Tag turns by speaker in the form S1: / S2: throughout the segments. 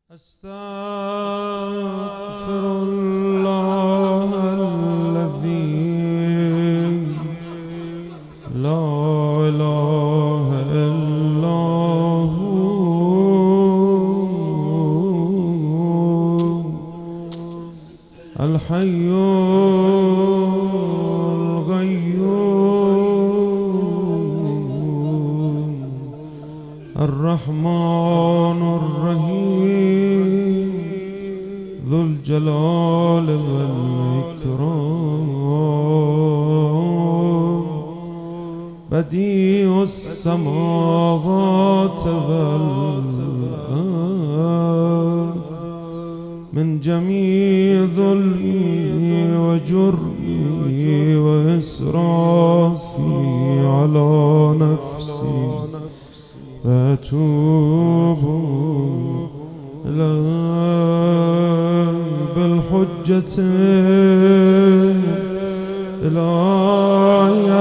S1: أستغفر الله الذي لا إله إلا هو الحي القيوم الرحمن الرحيم ذو الجلال والإكرام بديع السماوات والأرض من جميع ظلمي وجرمي وإسرافي على نفسي فأتوب إليه بالحجة إلهي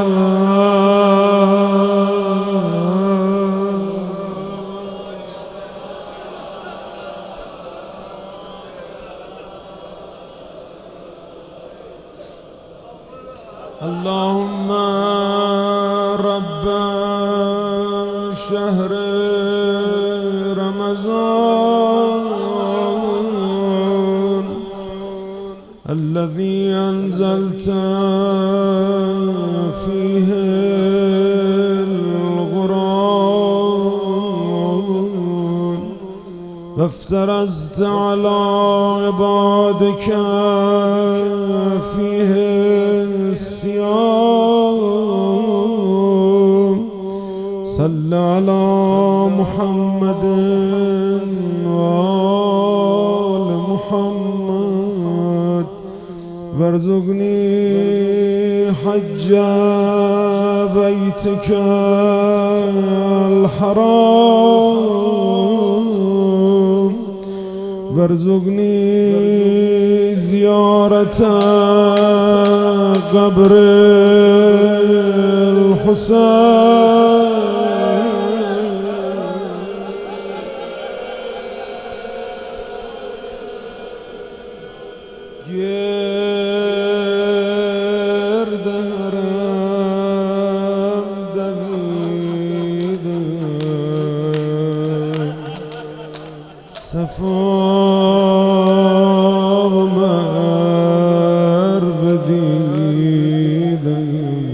S1: اللهم رب شهر رمضان الذي أنزلت فيه القرآن فافترزت على عبادك فيه الصيام صل على محمد وآل محمد وارزقني حج بيتك الحرام وارزقني زيارة قبر الحسين گرد حرم دویدم صفا و مروه دیدم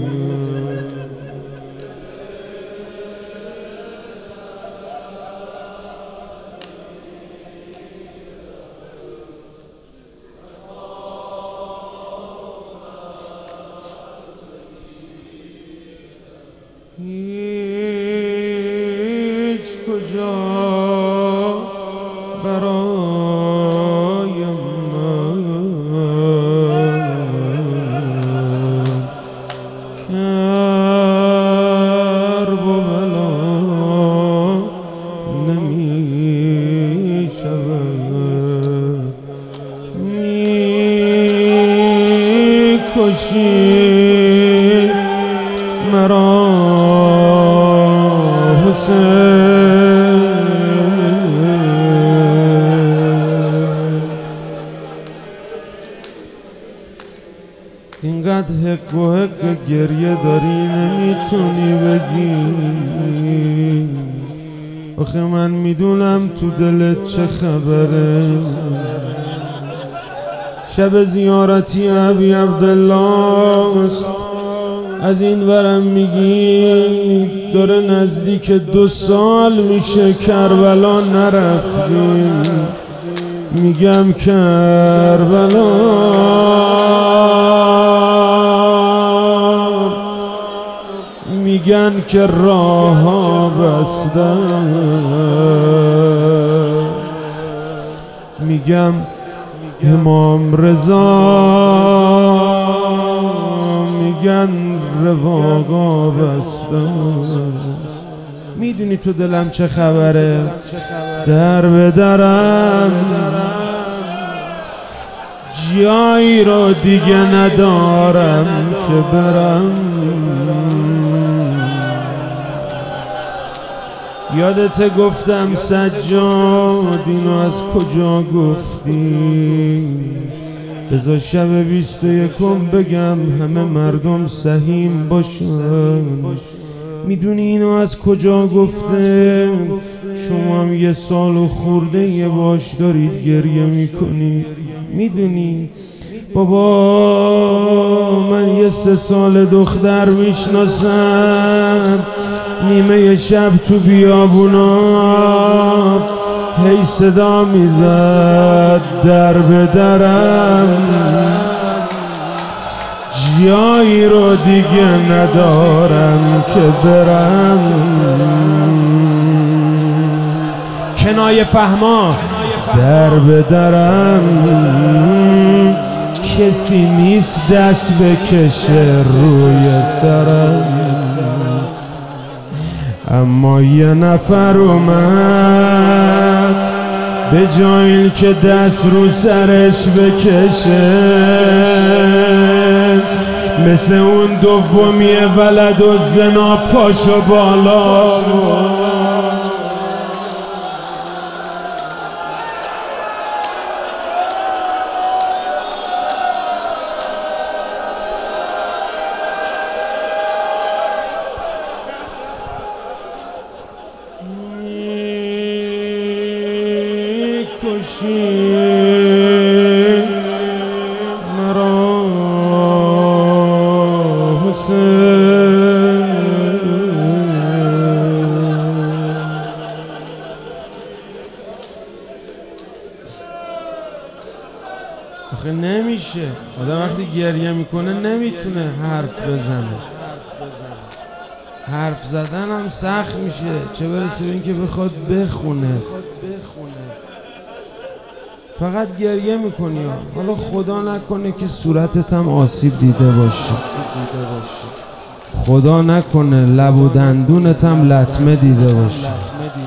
S1: هیچ کجا برای من کرب و بلا نمی شود می کشی مرا حسین اینقدر حق و حق گریه داری نمیتونی بگی آخه من میدونم تو دلت چه خبره شب زیارتی ابی عبدالله است از این ورم میگی داره نزدیک 2 سال میشه کربلا نرفتیم میگم کربلا میگن که راه ها بسته است میگم امام رضا میگن رواقا بسته است میدونی تو دلم چه خبره در به درم جایی رو دیگه ندارم که برم یادت گفتم سجاد اینو از کجا گفتی؟ بذار شب 21 بگم همه مردم سهیم باشن. میدونی اینو از کجا گفته؟ شما هم 1 سال و خورده یه باش دارید گریه میکنید. میدونی بابا من یه 3 سال دختر میشناسم، نیمه شب تو بیابونا هی صدا میزد در به درم، جایی رو دیگه ندارم که برم. کنایه فهما در به درم، کسی نیست دست بکشه روی سرم. اما یه نفر اومد به جایی که دست رو سرش بکشه، مثل اون دومی ولد و زنا پاشو بالا. کشی مرا حسین، آخه نمیشه آدم وقتی گریه میکنه نمیتونه حرف بزنه. حرف زدن هم سخت میشه، چه برسه به این که بخواد بخونه. فقط گریه میکنی. حالا خدا نکنه که صورتت هم آسیب دیده باشه، خدا نکنه لب و دندونت هم لطمه دیده باشه.